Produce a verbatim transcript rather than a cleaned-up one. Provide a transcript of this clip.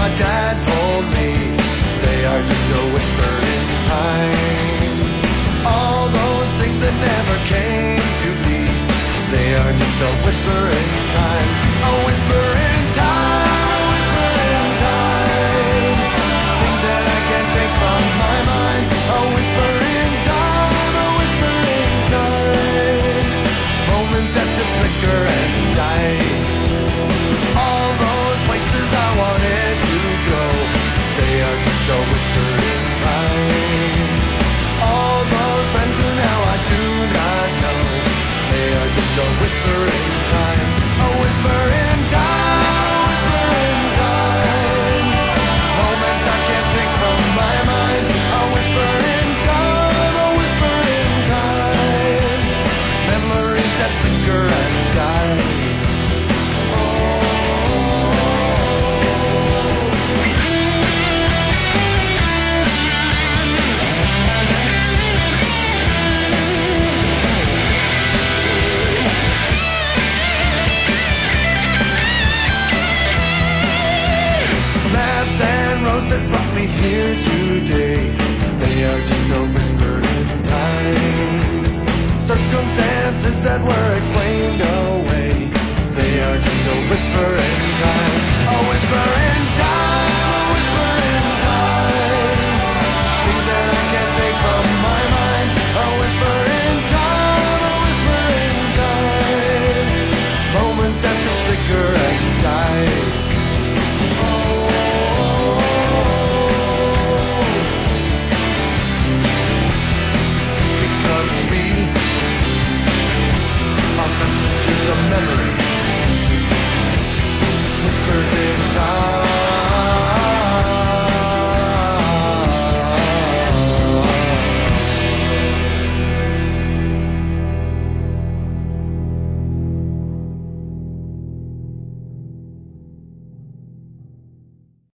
my dad told me they are just a whisper in time. All those things that never came to be, they are just a whisper in time. A whisper in time, a whisper in time. Things that I can't shake from my mind. A whisper in time, a whisper in time. Moments that just flicker and die. All those places I wanted to go, they are just a whisper in time. All those friends who now I do not know, they are just a whisper in time. A whisper in time, a whisper in time. Moments I can't shake from my mind. A whisper in time, a whisper in time. Memories that flicker and die. That brought me here today, they are just a whisper in time. Circumstances that were explained away, they are just a whisper in time.